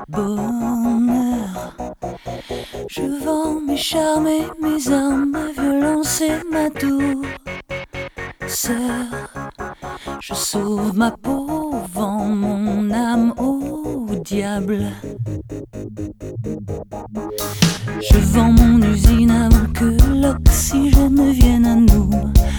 bonheur. Je vends mes charmes et mes armes, ma violence et ma douceur. Je sauve ma peau, vends mon âme au diable. Je vends mon usine avant que l'oxygène vienne à nous.